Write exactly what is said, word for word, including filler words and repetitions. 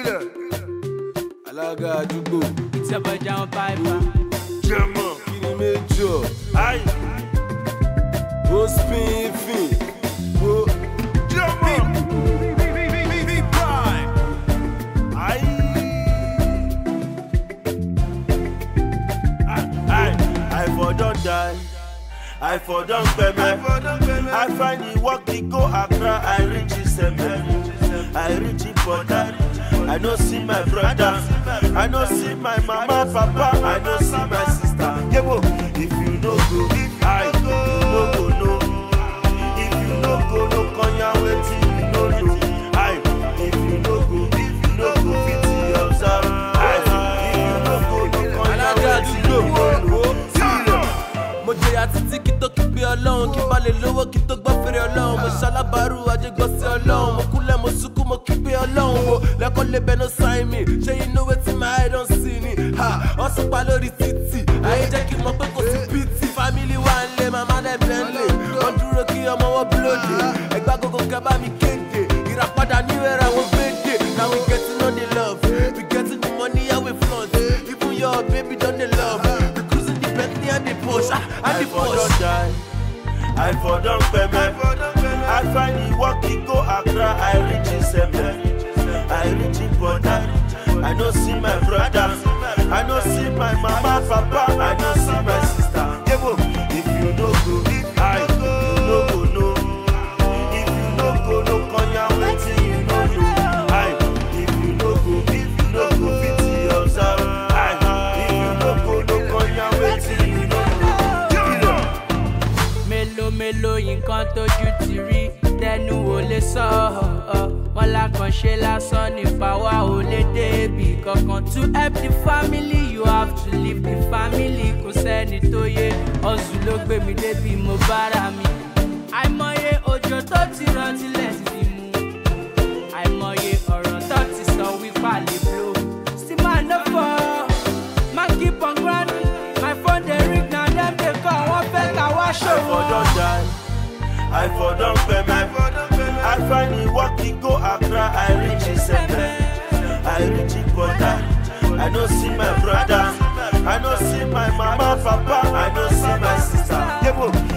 Killer. Alága àdúgbò. Ìtẹ̀bọ̀jà wọn Piper. Jẹ́mọ̀. Kí ni méjọ? Ayi. Ó spin fin. Ó jẹ́mọ̀. Ayi. I for don die. I for don peme. I find the work to go Accra. I reach Iseme. I reach Ipoda. I no see my brother. I no see my mama, papa. I no see my sister. Yebo, if you no go, I no go no. If you no go, no konya wetin you no know. I if you no go, if you no go fit yourself. I if you no go, no konya wetin you no know. Mo jẹyà títí kí tó kígbe ọlọ́run kí n bá lè lówó kí tó gbọ́ fèrè ọlọ́run mo ṣalábàárù ajégbọ́ sí ọlọ́run mo kúnlẹ̀ mo sunkún mo kígbe ọlọ́run wo lẹ́kọ́ lébẹ̀ no sign me ṣé you know wetin my eye don see ni ha wọ́n sùn pa lórí títì ayé jẹ́ kí n mọ̀ pé kò sí pìtì family wa ń lé màmá dem lẹ́lẹ̀ wọ́n dúró kí ọmọ wọn búlódé ẹgbà gbogbo kẹbà mi kéde ìràpadà níwẹ̀rẹ̀ àwọn gbèdé now we getting all the love we getting the money and we flaunt even your baby don dey love. And the push, and the push. I for don peme. I find the work to go Accra. I reach Iseme. I reach Ipoda. I no see my brother. I no see my mama, papa. I no see my sister. Yebo, if you no go, I no go no. If you no go, no konya wetin you no know. I if you no go, if you no go fit yourself. I if you no go, no konya wetin you. Mélòó nǹkan tójú ti rí tẹnu ò lè sọ ọ wọn lákànṣe lásán nípa wa ò lè débi kankan to help the family you have to leave the family kò sẹ́ni tó yé ọ̀sùn ló gbé mi débi mo bára mi àìmọye òjò tó ti rọ̀ tilẹ̀ ti mú àìmọye ọ̀rọ̀ tó ti sọ wípé lè blow still man no fall man keep on grinding my phone dey ring na dem dey call wọ́n fẹ́ ká wá ṣòwò. I for don peme. I find the work to go Accra. I reach Iseme. I reach Ipoda. I no see my brother. I no see my mama, papa. I no see my sister. Yebo.